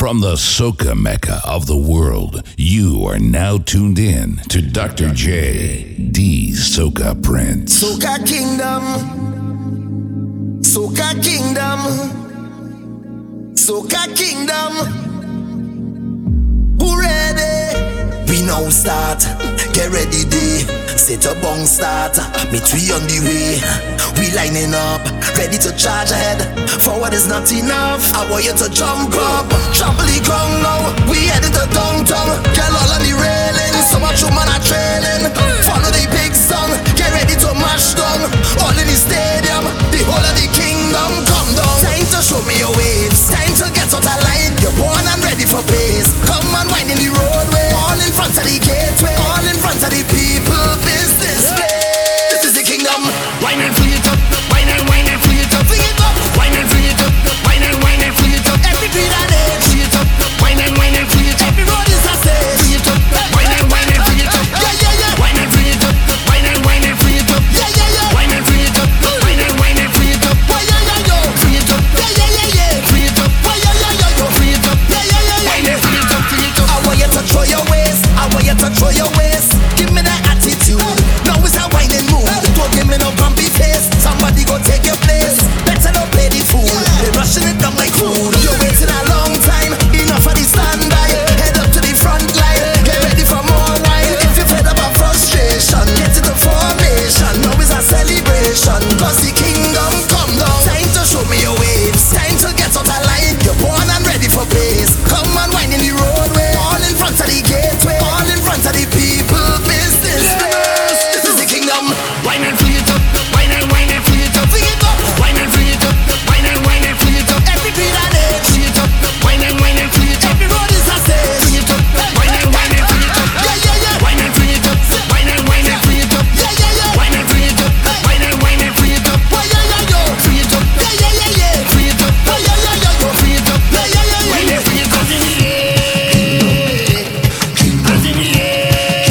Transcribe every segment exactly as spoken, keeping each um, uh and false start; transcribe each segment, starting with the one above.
From the soca mecca of the world, you are now tuned in to Doctor J, the Soca Prince. Soca Kingdom, Soca Kingdom, Soca Kingdom. Who ready? We now start. Get ready, day. Set a bong start. Me three on the way. We lining up, ready to charge ahead. Forward is not enough. I want you to jump up, trample the ground now. We headed to downtown. Girl all on the railing. So much woman are trailing. Follow the big song. Get ready to mash down. All in the stadium. The whole of the kingdom come down. Time to show me your waves. Time to get out of line. You're born and ready for pace. Come and wind in the roadway. All in front of the gateway. All in front of the people. Business place. This is the kingdom. Wine and free it up. Wine and wine and free it up. Free it up. Wine and free it up. Wine and wine and free it up. Every beat I did. Free it up. Wine and wine and free it up. Every road is a stage. Free it up. Wine and wine and free it up. Yeah, yeah, yeah. Wine and free it up. Wine and wine and free it up. Yeah, yeah, yeah. Wine and free it up. Wine and wine and free it up. Why, yeah, yeah, yo. Free it up. Yeah, yeah, yeah, yeah. Free it up. Why, yeah, yeah, yeah, yo. Free it up. Yeah, yeah, yeah, yeah. Wine and free it up. Free it up. I want you to throw your waist. I want you to throw your waist. Give me that attitude. Now it's a whining mood. Don't give me no grumpy face. Somebody go take your place. Better not play the fool. They rushing it down like food. You're waiting a long time. Enough of the standby. Head up to the front line. Get ready for more wine. If you're fed up of frustration, get to the formation. Now it's a celebration. Cause the kingdom come down. Time to show me your waves. Time to get out of line. You're born and ready for pace. Come and wine in the roadway. All in front of the gateway. All in front of the people. Business place. This is the kingdom. Wine and free it up. Wine and wine and free it up. Free it up. Wine and free it up. Wine and wine and free it up. Every beat I did. Free it up. Wine and wine and free it up. Every road is a stage. Free it up. Wine and wine and free it up. Yeah, yeah, yeah. Wine and free it up. Wine and wine and free it up. Yeah, yeah, yeah. Wine and free it up. Wine and wine and free it up. Why, yeah, yeah, yo. Free it up. Yeah, yeah, yeah, yeah. Free it up. Why, yeah, yeah, yeah, yo. Free it up. Yeah, yeah, yeah, Wine yeah. and free it up. Hands in the air.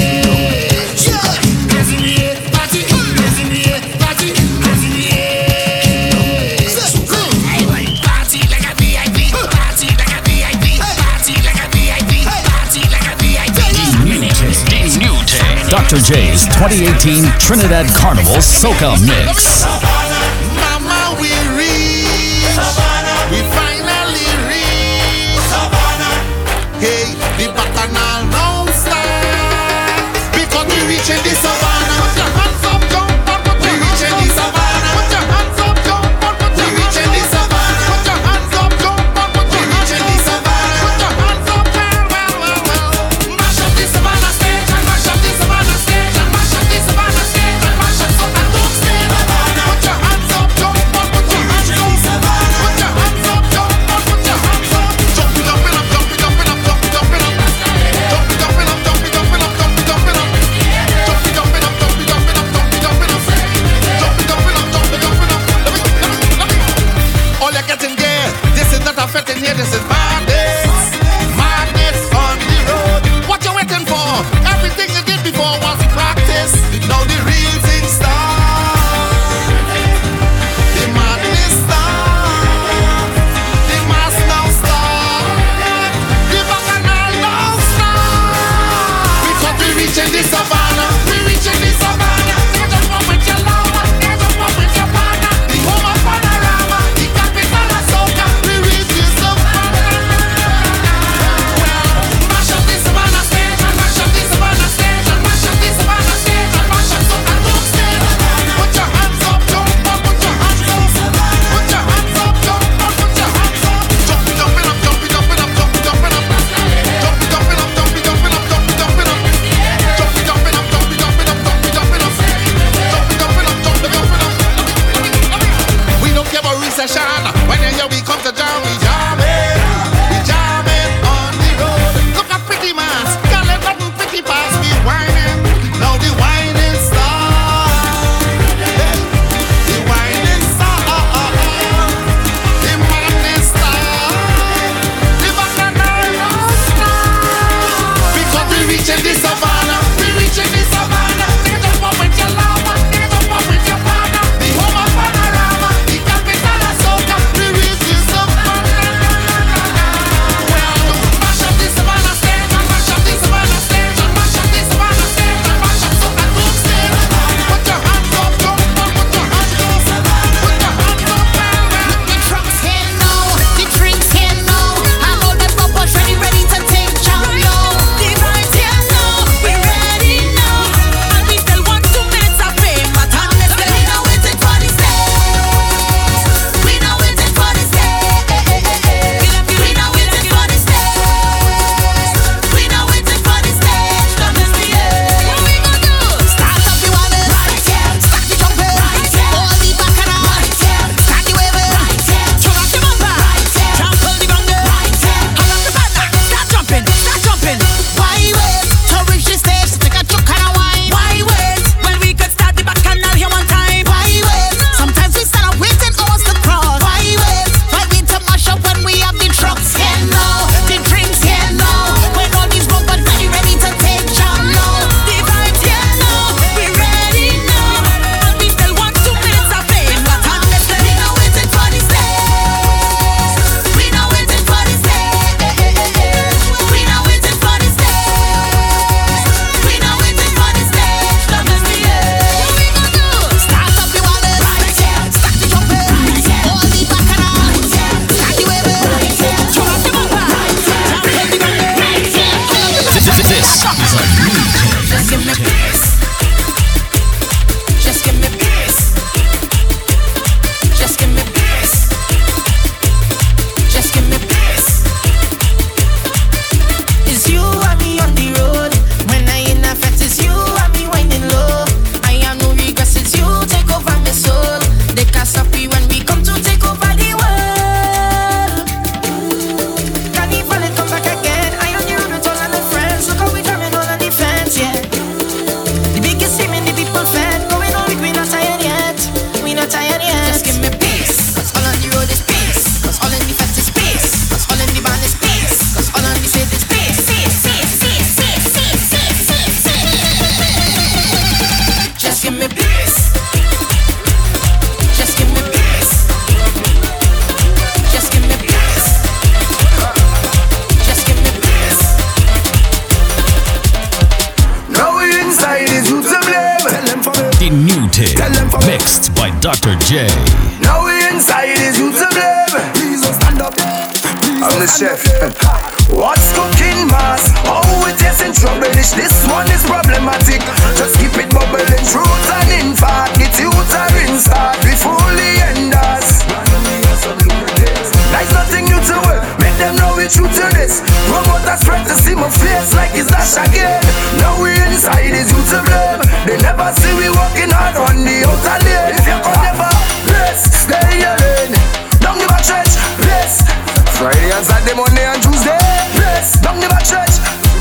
Hands in the air. Party. Hands in the air. Party. Hands in the air. I like party like a V I P. Party like a V I P. Party like a V I P. Party like a V I P. Newton. Doctor J's twenty eighteen Trinidad Carnival Soca Mix. Mama, we reach. We finally reach. Hey, the bacchanal don't start. Because we reaching the savannah. Put your hands up, jump up. Put your hands up, savannah. Put your hands up, jump up. Put your hands up, savannah. Put your hands up, jump up. Put your hands up, savannah. Put your hands up, well, well, well, well. Mash up the savannah stage and mash up the savannah stage and mash up the savannah stage and mash up the savannah stage. Put your hands up, jump up. Put your hands up, savannah. Put your hands up, jump up. Put your hands up. Jump it up, it up, jump it up, it up, jump it up, it up. Jump it up, it up, jump it up, it up, jump it up, it up. Jump it up, it up, jump it up, it up, jump it up, it up. Jump it up, it up, jump it up, it up. Let me, let me, let me. All you're getting there, this is not a fete in here, this is madness. Madness on the road. What you waiting for? Everything you did before was practice. Now the real thing starts. The madness starts. The mass now starts. The bacchanal now starts. Because we reaching the savannah. We reaching the savannah. Get up up with your llama. Get up up with your partner. The home of panorama. The capital of soca. We reach the savannah. Well, mash up the savannah stage and mash up the savannah stage and mash up the savannah stage and mash up Mixed by Doctor J. Now we inside is you to blame. Please don't stand up. I'm the chef. What's cooking, mass? Oh, it is in trouble. This one is problematic. Just keep it bubbling. Truth and in fact, it's uterine start. We fully end us. There's nothing new to it. Make them know we true to this. Promoters spread to see my face like it's dash again. Now we inside is you to blame. They never see we walking hard on the outer lane. If you could never place, stay in your lane. Don't give a church, place. Friday and Saturday, Monday and Tuesday, place. Don't give a church.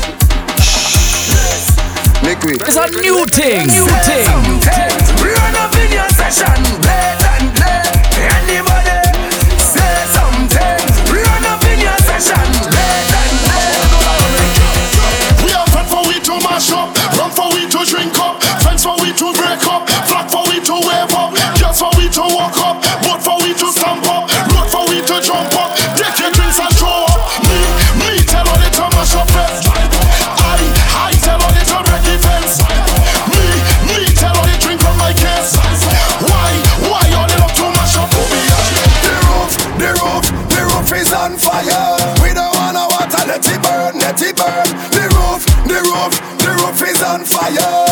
Make way. It's a new thing. New thing. We run up in your session. Play and play. Anybody say something? We run up in your session. Play and play. We are fed for we to mash up, run for we to drink up, fence for we to break up, flag for we to wave up, girls for we to walk up, boat for we to stamp up, road for we to jump up. Take your drinks and throw up. Me, me tell all it to mash up fence. I, I tell all it to break it fence. Me, me tell all it drink on my case. Why, why all it up to mash up? The roof, the roof, the roof is on fire. We don't wanna water, let it burn, let it burn. The roof, the roof, the roof is on fire.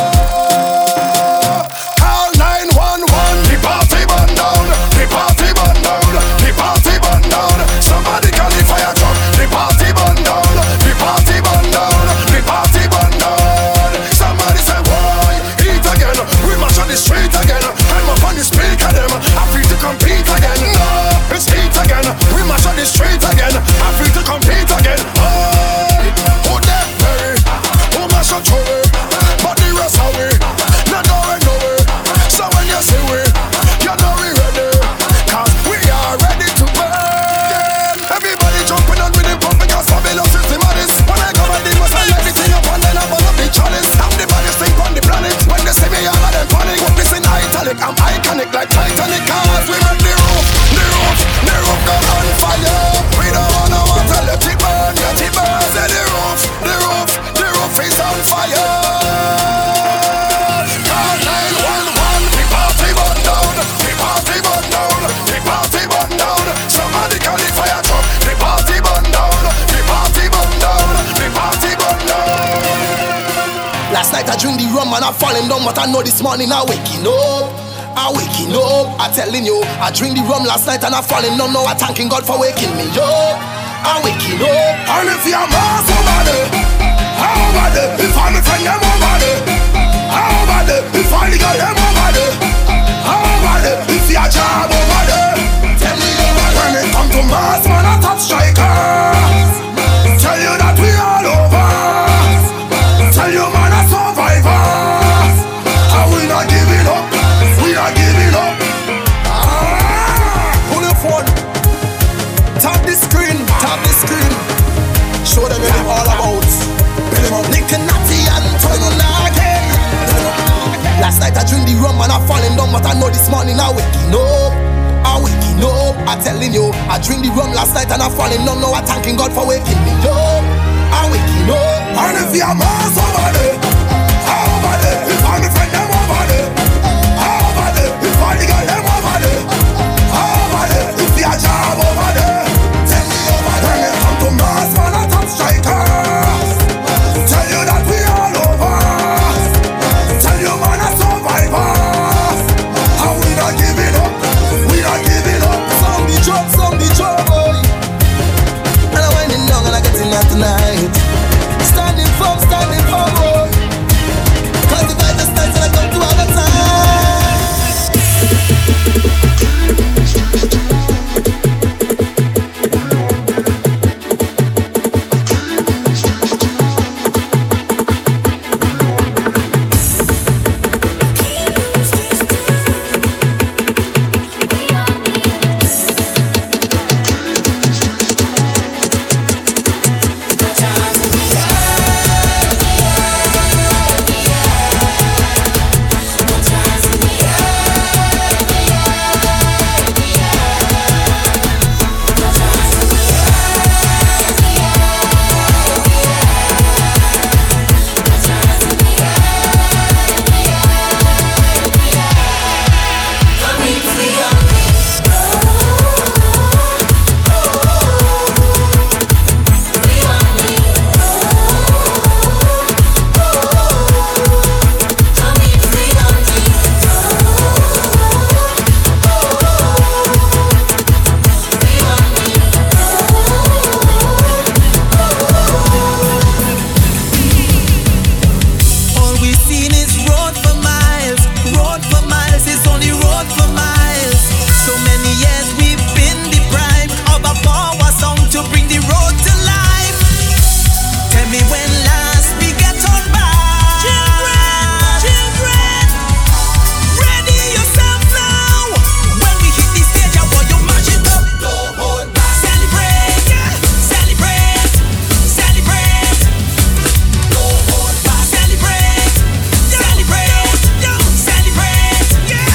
Call nine one one, the party burn down, the party burn down, the party burn down. Somebody call the fire truck, the party burn down, the party burn down, the party burn down. Somebody say why, eat again, we march on the street again. I'm up on the speaker them, I'm free to compete again. No, it's heat again, we march on the street again. I'm free to compete again. Oh, who that very, who mash on trouble, but the rest are we, not going nowhere. So when you see we, you know we ready, cause we are ready to burn. Everybody jumping on with the pumping, cause Babylon system of this. When I come and they must have everything up and then I burn up the chalice. I'm the baddest thing on the planet. When they see me, all of them panic. Put this in italic, I'm iconic like Titanic. Cause we make the roof, the roof, the roof go on fire. We don't wanna water, let it burn, let it burn. Say the roof, the roof, the roof is on fire. Call nine one one, the party burn down, the party burn down, the party burn down. Somebody call the fire truck, the party burn down, the party burn down, the party burn down. Last night I drink the rum and I falling down, but I know this morning I waking up. I waking up, I telling you, I drink the rum last night and I falling down. Now I thanking God for waking me up. I waking up, and if you're mass over there, how over there? If I'm a friend, them over there. How over there? If I got them over there. How over there? If you're job over there. Tell me over there. When it come to mass, man, I top strikers. Tell you that we all over. Tell you, man, I survivors. And we not giving up. We not giving up. Ah, pull your phone. Tap the screen, tap the screen. Show them what it's all about. Nick and Natty and Toino Nagin. Last night I drink the rum and I falling down, but I know this morning I waking up. I waking up, I telling you. I drink the rum last night and I falling down. Now I thanking God for waking me up. I waking up. And if you're mass over there, how over there? If I'm a friend, them over there. How over there? If I got them over there. How over there? If you're job over there. Tell me over there. When it come to mass, man, I top strikers. Tell you that we all over. Tell you, man, I survivors. And we not giving up. We not giving up. Some be job, some be job, boy. And I'm winding down and I get in there tonight. Standing firm, standing firm, boy. Cause the vibe is nice and I come to all the time. me when last we get on back. Children, children, ready yourself now. When we hit the stage, I want you mash it up. Don't hold back. Celebrate, celebrate, celebrate. Don't hold back. Celebrate, celebrate, celebrate. Yeah.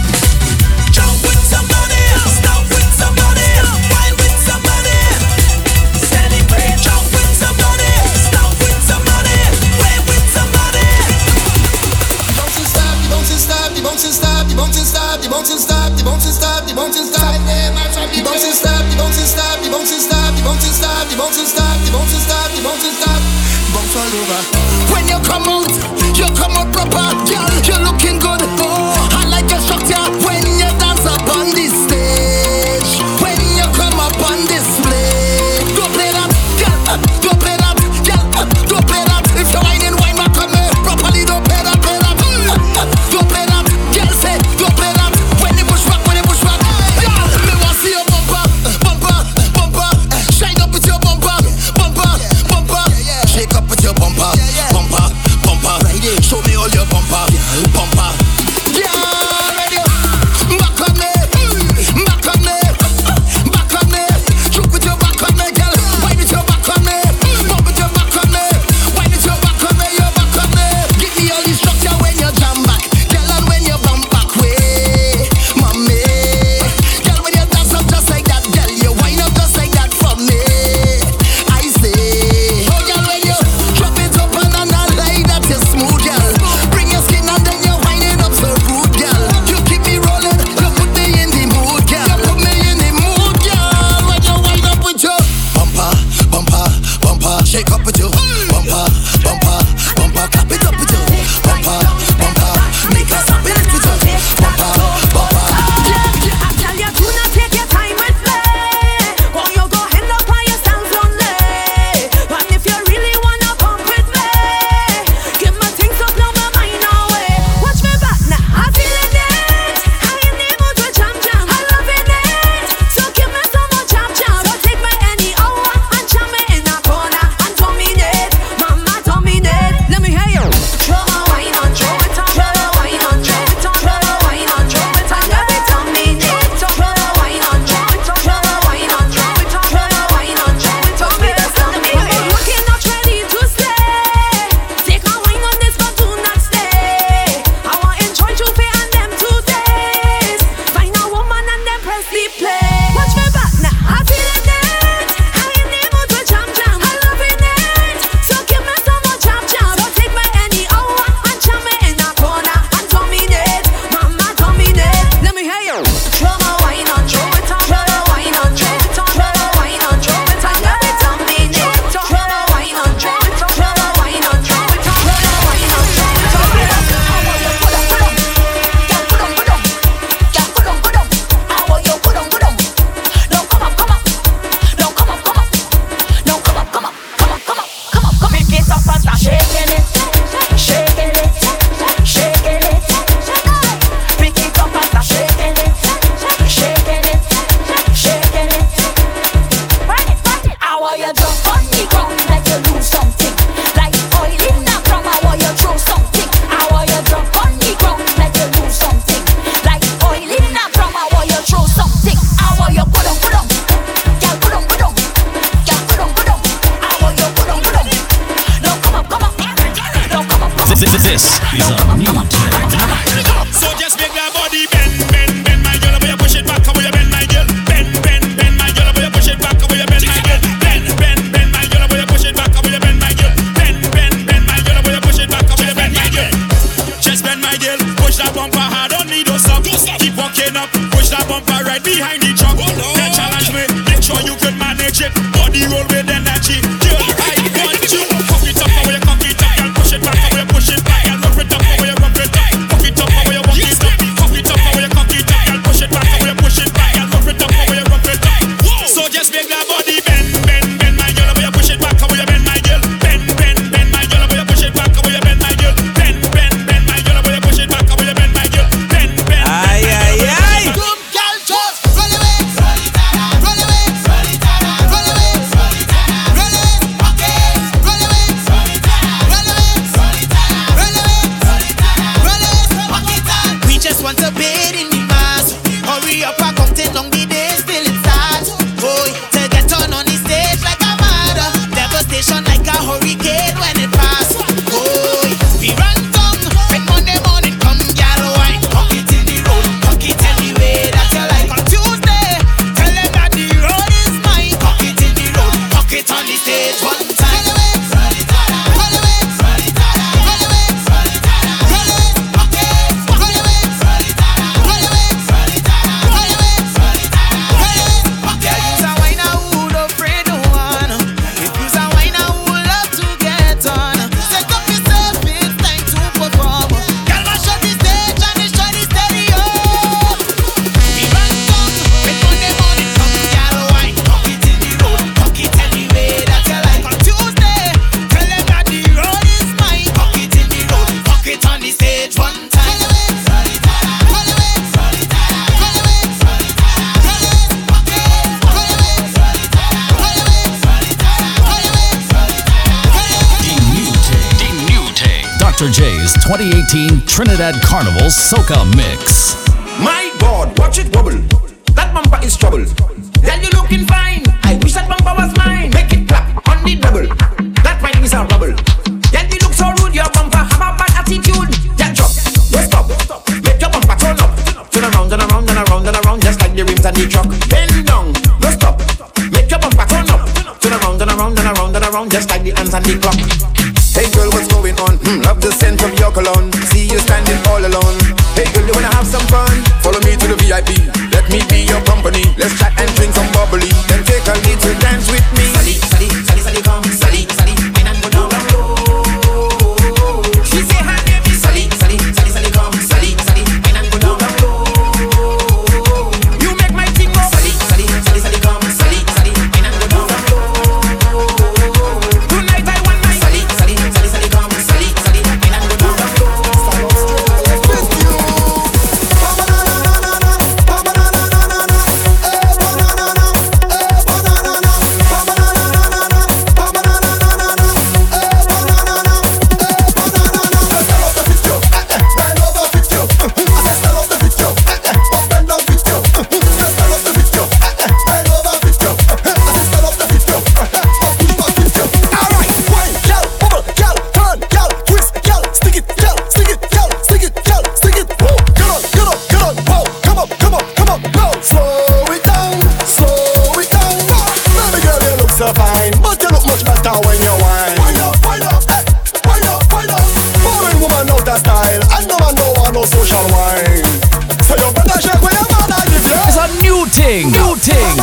Jump with somebody, stop with somebody, wild with somebody. Celebrate, jump with somebody, stop with somebody, wave with somebody. Bouncing stop, the bouncing stop, the bouncing stop, the bouncing stop, the bouncing stop, the bouncing stop, the bouncing stop. The bouncing stop, the bouncing stop, the bouncing stop, the bouncing stop, the bouncing stop, the bouncing stop, the bouncing stop. Bounce all over. When you come out, you come out proper, girl. You're looking good. Oh, I like your structure when you dance up on this stage. When you come up on display, don't play that, girl. Don't play that, girl. Don't play that. If you're whining, wine back on me properly. Don't play that, play that. Don't play that, girl. Say don't play that. When you push back, when you push back, girl. Me want see your bumper, bumper, bumper. Shine up with your bumper, bumper, bumper. Shake up with your bumper, bumper, bumper. Show me all your bumper, bumper. Yeah, ready? Back on me, back on me, back on me. Choke with your back on me, girl. Wine with your back on me, bump with your back on me. Wine with your back on me, your back on me. Give me all the structure when you jam back, girl, and when you bump back way, mommy. Girl, when you dance up just like that, girl, you wind up just like that for me. I say, oh girl, when you drop it up and on a line that you smooth, girl. Bring your skin and then you wind it up so good, girl. You keep me rolling, you put me in the mood, girl. You put me in the mood, girl. When you wind up with your bumper, bumper, bumper, shake up with your bumper, bumper, bumper, clap it up with your bumper, bumper, make us happy with your bumper, bumper. I tell you, do not take your time with me. Or you go end up by yourself lonely. And if you really wanna pump with me, give my things up, blow my mind away. Watch me back now, I'm feeling it. I in the mood with jam jam, I loving it. So give me some more jam jam. So take me any hour and jam me in a corner and dominate. Mama dominate. Let me hear you. Throw my wine on, throw it on, throw my wine on, throw it on, throw my wine on, throw it on. Let me dominate. Throw my wine on, throw it on, throw my wine on, throw it on, throw my wine on, throw it on. Me that's dominate. I'm looking not ready to stay. Take my wine on this, but do not stay. I want enjoy Juve and them two days. Find a woman and then press the play. Watch me back now, I'm feeling it. I in the mood with jam jam, I loving it. So give me some more jam jam. So take me any hour and jam me in a corner and dominate. Mama dominate. Let me hear you. Throw my wine on, throw it on, throw my wine on, throw it on, throw my wine on, throw it on. Let me dominate. Throw my wine on, throw it on, throw my wine on, throw it on, throw my wine on, throw it on. I want you put on, put on. Girl, put on, put on. Girl, put on, put on. No, come up, come up. No, come up, come up. No, come up, come up. Come up, come up. Pick it up and start shaking it, shaking it, shaking it. Pick it up and start shaking it, shaking it, shaking it. Run it, run it. I want you jump on the ground like you lose something, like oil in the drum. I want you throw something. I want you jump on the ground like you lose something, like oil in the drum. I want you throw something. I want you put on, put on. Girl, put on, put on. Girl, put on, put on. I want you put on, put on. No, come up, come up. No, come up, come up. This, this is a new So just make that body bend, bend, bend, my girl. When you push it back, how you bend, my girl. Bend, bend, bend, my girl. When you push it back, how you bend, my girl. Bend, bend, bend, my girl. When you push it back, how you bend, my girl. Bend, bend, bend, my girl. When you push it back, how you bend, my girl. Just bend, my girl. Push that bumper hard, don't need no stop. Keep walking up, push that bumper right behind the truck. Then challenge me, make sure you can manage it. Body roll with energy. Girl, I want you. Cock it up, how you cock it up, girl. Push it back, how you push it back, girl. Rough it up, how you rough it one time. Roll it harder, roll it, roll it harder, roll it, roll it harder, roll it. Okay, roll it, roll it harder, roll it, roll it harder, roll it, roll it harder, roll it. Okay, you's a whiner who don't afraid no one. If you's a whiner who love to get on, set up yourself, it's time to perform. Girl, mash up the stage and it's shiny stereo. We run down with Monday morning come, girl, wine. Cock it in the road, cock it anyway that you like. On Tuesday, tell them that the road is mine. Cock it in the road, cock it on the stage one time. Roll it harder, roll it, roll it harder, roll it, roll it harder, roll it. Okay, roll it, roll it harder, roll it, roll it harder, roll it, roll it harder, roll it. Doctor J's twenty eighteen Trinidad Carnival Soca Mix. My God, watch it wobble. That bumper is trouble. Then you looking fine. I wish that bumper was mine. Make it clap on the double. That wine is a rubble. Then you look so rude. Your bumper have a bad attitude. Yeah, drop, don't stop. Make your bumper turn up. Turn around and around and around and around, just like the rims and the truck. Bend down, don't stop. Make your bumper turn up. Turn around and around and around and around, just like the hands and the clock. Hey girl, what's going on? Hmm, love the scent of your cologne. See you standing all alone. Hey girl, you wanna have some fun? Follow me to the V I P. Let me be your company. Let's chat and drink some bubbly. Then take a little dance with me. Sally, Sally, Sally, Sally, come. Sally, Sally, wine and go down low. She say her name is Sally, Sally, Sally, Sally, come. Sally, Sally, wine and go down low. You make my thing go. Sally, Sally, Sally, Sally, come. Sally, Sally, wine and go down low. Tonight I want my Sally, Sally, Sally, Sally, come. Sally, Sally, wine and go down low. It's a new ting, new ting.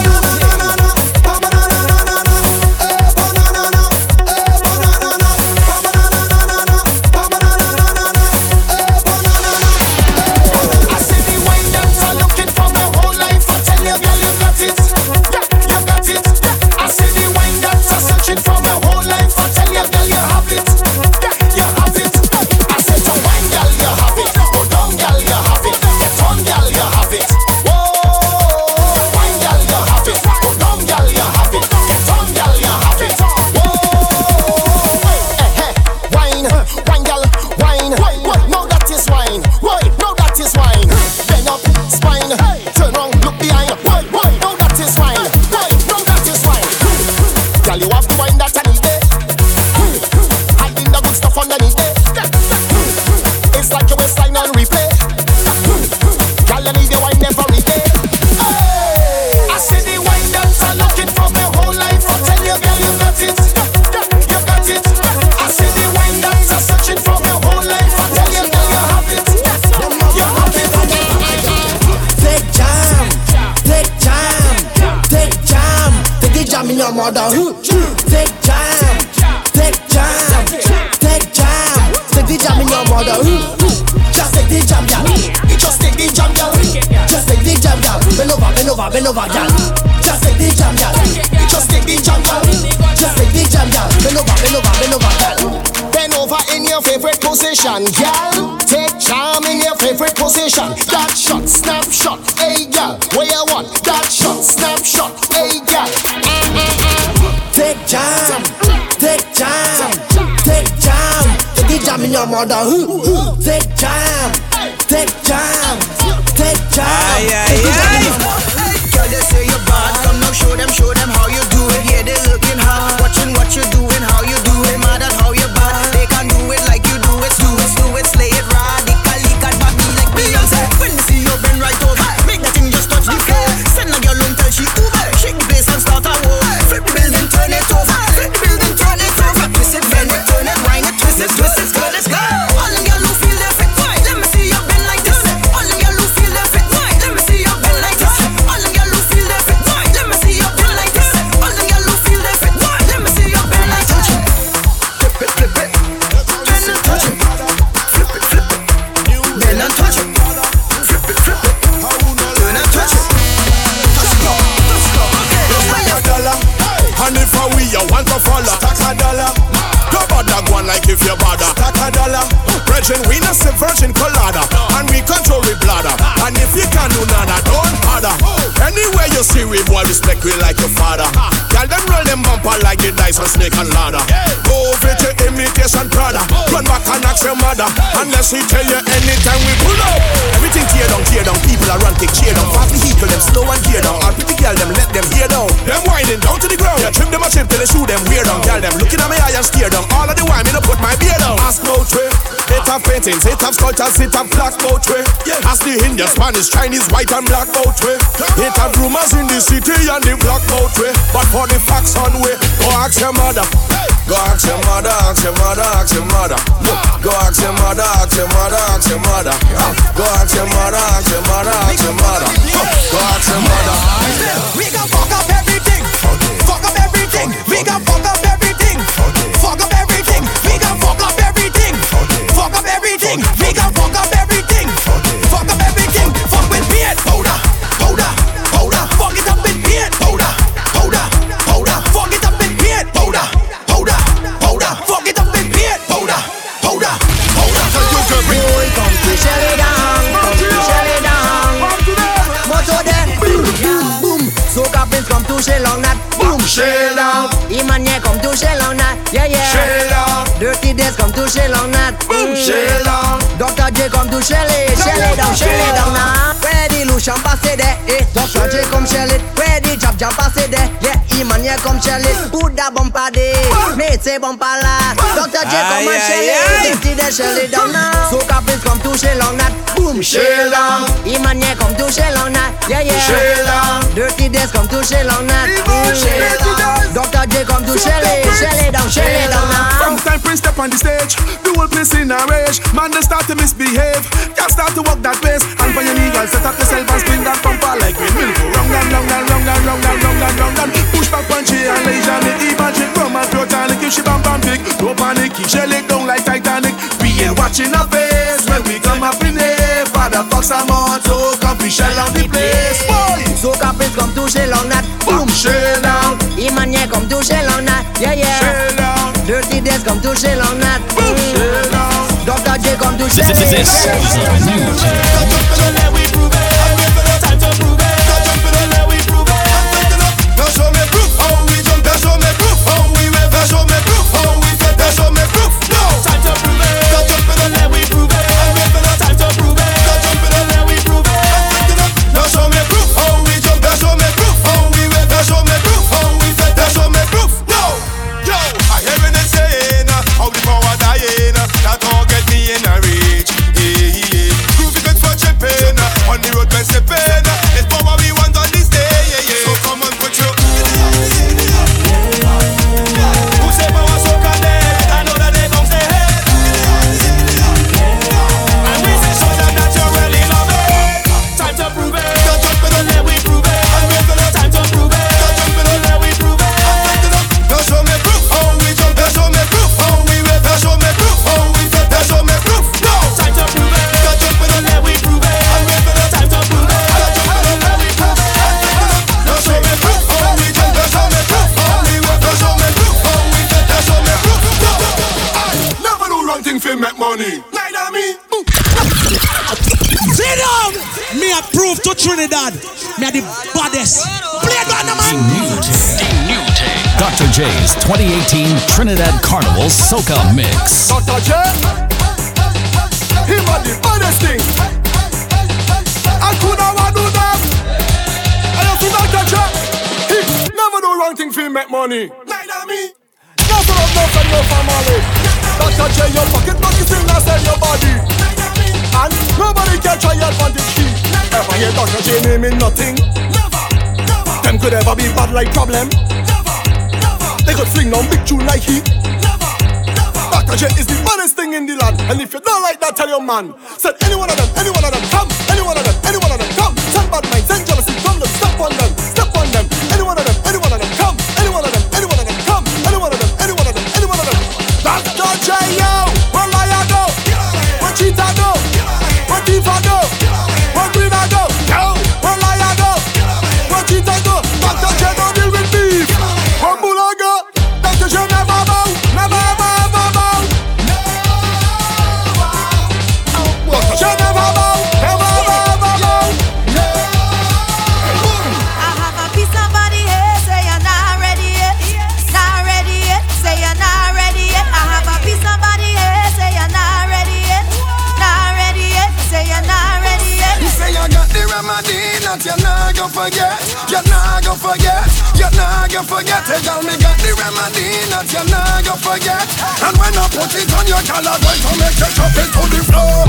Mother, take jam, take jam, take jam. Take the jam in your mother. Just take the jam, girl. Just take the jam, girl. Just take the jam, girl. Bend over, bend over, bend over, girl. Just take the jam, girl. Just take the jam, girl. Just take the jam, girl. Bend over, bend over, bend over, girl. Bend over in your favorite position, girl. Take jam in your favorite position. That shot, snapshot, hey girl. Where you want? That shot, snapshot, hey girl. Take jam, take jam, take jam. Take the jam in your mother. Take jam, take jam, take jam. Aye, aye, aye. Girl, they say you're bad. Come now, show them, show them how you do it. Yeah, they looking hard, watching what you doing, how you do it. Mad at how you bad. They can do it like you do it. Do it, do it, slay it radically. Got body like Beyonce. When they see you bend right over, make that thing just touch the floor. Send a girl home, tell she Uber. Shake the bass and start a war. Flip the building, turn it over. Flip the building. follow. Stack a dollar. Don't bother go on like if you bother. Stack a dollar. Brethren, we not say virgin colada, and we control with bladder. And if you can do nada, don't bother. Anywhere you see we boy, respect we like your father. Girl, them roll them bumper like the dice on snake and ladder. Go over to imitation Prada. Run back and ask your mother. Unless he tell you anytime we pull up. Everything tear down, tear down. People are run, take cheer down. Fast vehicle, them slow and gear down. All pretty girl, them let them hear down. Them winding down to the ground. Yeah, trim them a chip till they shoot them weird down. Girl, them looking at me eye and steer down. All of the wine, me no put my beard down. Ask no tray. It have paintings, it have sculptures, it have black boat way. Ask the Indian, Spanish, Chinese, white and black boat way. It have rumors in the city and the black boat way. But for the facts on way, go ask your mother. Go ask your mother, ask your mother, ask your mother. Go ask your mother, ask your mother, ask your mother. Go ask your mother, ask your mother, ask your mother. Go ask your mother. We gon' fuck up everything. Fuck up everything. We gon' fuck up everything. Fuck up everything. We gon' fuck up everything. Fuck up everything. We gon' fuck up everything. Fuck up everything. Fuck with beard. Powder, powder, powder. Fuck it up with beard. Powder, powder, powder. Fuck it up with beard. Powder, powder, powder. Fuck it up with beard. Powder, powder, powder. Boy, come to shell it down, come to shell it down. Moto them, boom. Soca Prince come to shell on that, boom. Shell down. Imanye come to shell on that, yeah yeah. Shell down. Dirty Days come to shell on that, boom. Shell down. Doctor J come to shell it, shell it down, shell it down now. Where the Lucian pass it there, eh? Doctor J come shell it. Where the Jab Jab pass it there, yeah. Imanye come shell it. Put that bumper there, mate say bumper la. Doctor J come and shell it. Dirty Days shell it down now. Soca Prince come to shell on that, boom. Shell down. Imanye come to shell on that, yeah yeah. Shell down. Dirty Days come to shell on that, boom. Doctor J come to shell it, shell it down, shell it down now. From time Prince step on the stage, the whole place in a rage. Man, they start to misbehave, can't start to walk that pace. And for your legal, set up yourself and spin that bumper like windmill. Go round and round and round and round and round and round and push back punchy and lazy and even drink rum and pure tonic. If she bam bam big, no panic, keep shell it down like Titanic. We ain't watching our face when we come up in here. Father fucks some on, so come we shell on the place. Boy, Soca Prince come to shell on that, boom. shell down, Imanye come to shell on that, yeah yeah. shell down, Dirty Days come to shell on that, boom. shell down. Doctor J come to shell This, it, this, this shell it is down. a new jam. to Trinidad. Me are the baddest. Play it on the man. Doctor J's twenty eighteen Trinidad Carnival Soca Mix. Doctor J, him are the baddest thing. I could never do that. I don't see Doctor J. He never do wrong thing for him make money. Like that me. No for up, no for no family. Doctor J, your pocket money thing and sell your body. And nobody can try your advantage key. Ever hear Doctor J naming nothing? Never, never. Them could ever be bad like Problem? Never, never. They could fling on big tune like he? Never, never. Doctor J is the baddest thing in the land. And if you don't like that, tell your man. Said any one of them, any one of them, come. Any one of them, any one of them, come. Send bad minds, send jealousy, come them, step on them, step on them. Any one of them, any one of them, come. Any one of them, any one of them, come. Any one of them, any one of them, any one of them. Doctor J, yo, where liar go? Where cheetah go? Where thief I go? Where green I go? Yo! Where liar go? Where cheetah go? Doctor J don't deal with beef. Where bull I go? Doctor J that you not gonna forget. You not gonna forget. You not gonna forget. Hey girl, me got the remedy that you not gonna forget. And when I put it on your collar, going to make you drop it to the floor.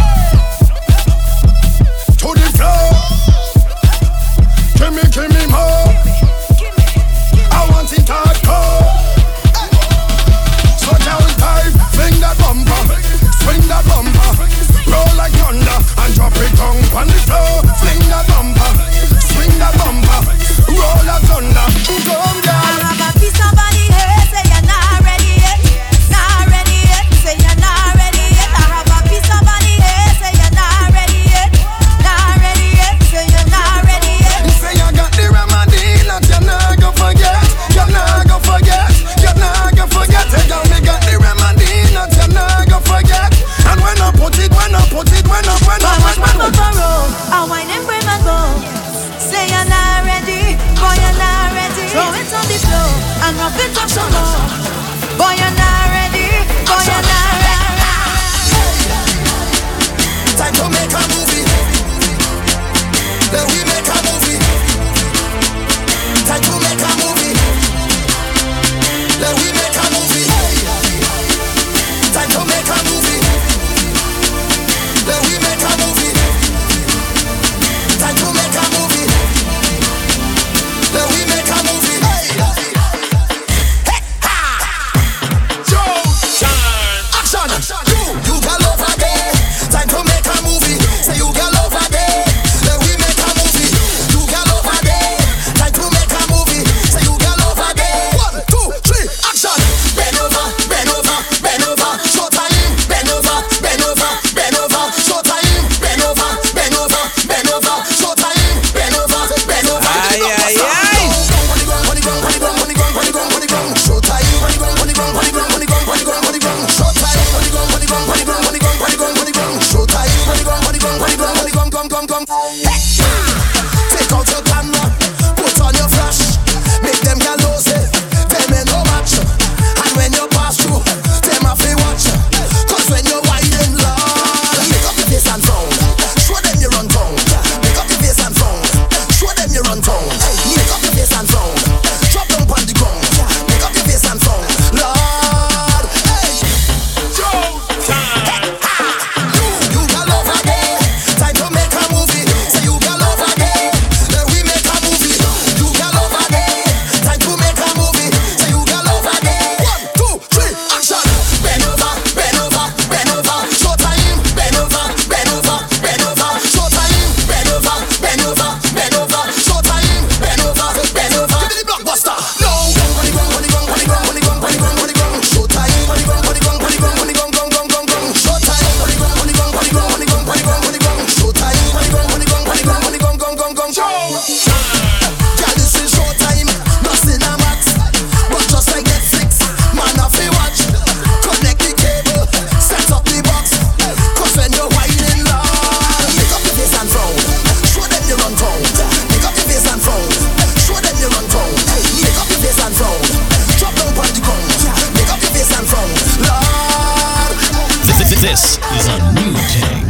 To the floor. Give me, give me more. I want it hardcore. So girl, dive, fling that bumper, swing that bumper, roll like thunder and drop it down on the floor. Fling that bumper, swing that bumper, roll like thunder. Come girl. I have a piece of body here, say you're not ready yet, not ready yet, say you're not ready yet. I have a piece of body here, say you're not ready yet, not ready yet, say you're not ready yet. You say you got the remedy that you're not gonna forget, you're not gonna forget, you're not gonna forget. Hey girl, me got the remedy that you're not gonna forget. And when I put it, when I put it, when I, when I, when I, when I, when I I wine and bring and go. Say you're not ready, boy you're not ready. Throw it on the floor and rock it up some more. Boy you're not ready, boy you're not ready. time to make a movie. Then we make a movie. Time to make a movie. Then we make a movie. Time to make a movie. Then we make a movie. Time to make a movie. Then we make a movie. Hey, ha! Joe, action! You, you got love again. Time to make a movie. Say you got love again. Then we make a movie. You got love again. Time to make a movie. Say you got love again. One, two, three, action! Bend over, bend over, bend over. Show time. Bend over, bend over, bend over. Show time. Bend over, bend over, bend over. Show time. Bend over, bend over. Aye, aye, aye. Take out your camera, put on your flash, make them get lousy, them ain't no match. And when you pass through, them have to watch. Cause when you're winding loud, make up your face and frown. Show them you run town. Make up your face and frown. Show them you run town. Make up your face and frown. Drop down on the ground. Make up your face and frown. Lord, hey, Joe, hey, ha, you, you got love again. Time to make a movie. Say you got love again. Then we make a movie. You got love again. Time to make a movie. Say you got love again. One, two, three, action. Bend over, bend over, bend over. Show time. Bend over, bend over, bend over. Show time. Bend over, bend over, bend over. Show time. Bend over, bend over. Give me the blockbuster. No. Honey gong, honey gong, honey gong, honey gong, honey gong, honey gong. Show time. Honey gong, honey gong, honey gong, honey gong, gong, gong, gong, gong. Show time. Honey gong, honey gong, honey gong, honey gong, honey gong, honey gong. Show time. Honey gong, honey gong, honey gong, honey gong, gong, gong, gong. Show. Girl, this is show time. Not cinemax, but just like Netflix. Man, I feel watch. Connect the cable, set up the box. Cause when you're whining loud, make up your face and frown. Show them you run town. Make up your face and frown. Show them you run town. Make up your face and frown. Drop down on the ground. Make up your face and frown. Lord, This is a new thing.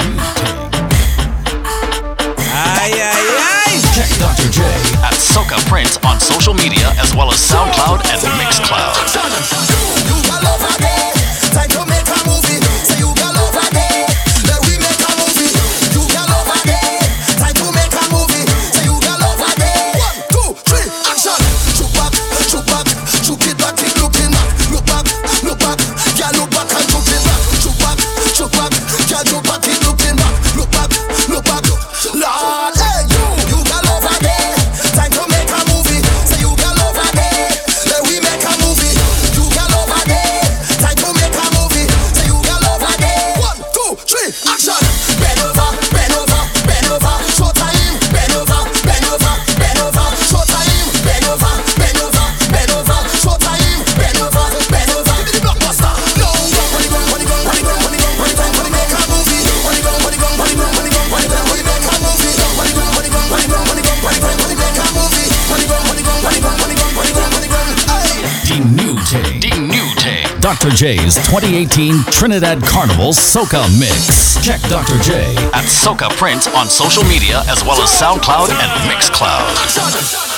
Aye, aye, aye. Check Doctor J at Soca Print on social media as well as SoundCloud and Mixcloud. you got love again. Time to make a movie. Say you got love again. Then we make a movie. You got love again. Time to make a movie. Say you got love again. One, two, three, action. Shoot back, shoot back, shoot it back, keep looking back. Look back, look back, yeah, look back and shoot it back. Shoot back, shoot back, yeah, look back, keep looking back. Look back, look back, Lord, hey, you, you got love again. Time to make a movie. Say you got love again. Then we make a movie. You got love again. Time to make a movie. Say you got love again. One, two, three, action. Bend over, bend over, bend over. Show time. Bend over, bend over, bend over. Show time. Bend over, bend over, bend over. Show time. Bend over, bend over. Give me the blockbuster. No. Honey gong, honey gong, honey gong, honey gong, honey gong, honey make a movie. Honey gong, honey gong, honey gong, honey gong, honey gong, honey make a movie. Honey gong, honey gong, honey gong, honey gong, honey gong, honey make a movie. Honey gong, honey gong, honey gong, honey gong, honey gong, honey gong. Hey. The new thing. The new thing. Doctor J's twenty eighteen Trinidad Carnival Soca Mix. Check Doctor J at Soca Print on social media as well as SoundCloud and Mixcloud.